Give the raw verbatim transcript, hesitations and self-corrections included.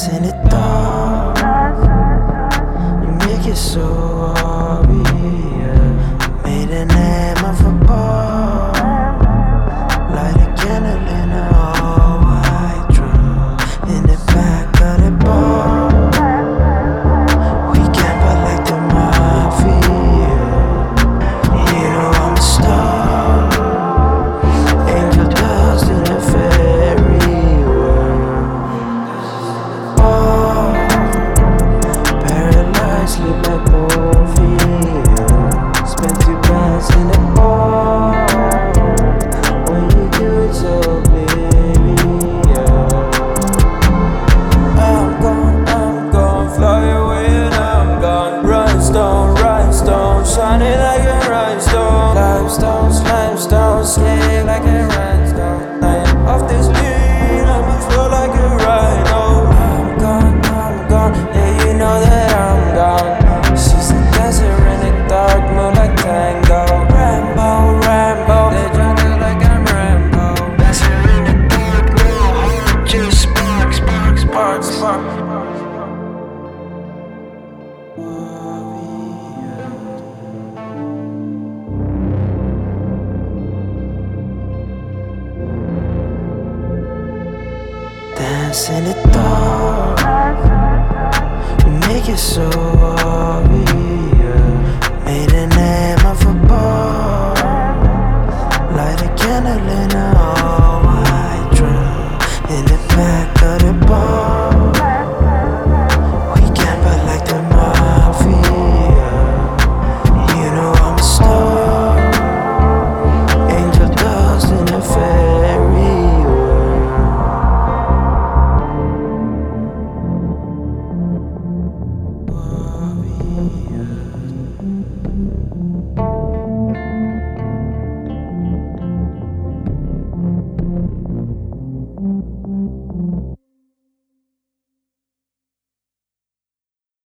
Dance in the dark, you make it so obvious. Made a name of a bar, light a candle in a all-white drum. In the back of the bar, we gamble like the mafia. You know I'm a star, angel dust in a fairy world. Oh, paralyzed, sleep like morphine. Spend two bands in the bar. When you do it so oblivious. I'm gone, I'm gone, fly away and I'm gone. Rhinestone, rhinestone, shining like a rhinestone. Limestone, limestone, slave like a rhinestone. I am off this beat, I'ma flow like a rhino. I'm gone, I'm gone, yeah you know that I'm gone. She's a dancer in the dark, move like tango. Rambo, Rambo, they drunk it like I'm Rambo. Dancer in the dark, no heart, just spark, spark, spark, spark. Dance in the dark, you make it so obvious. Made a name of a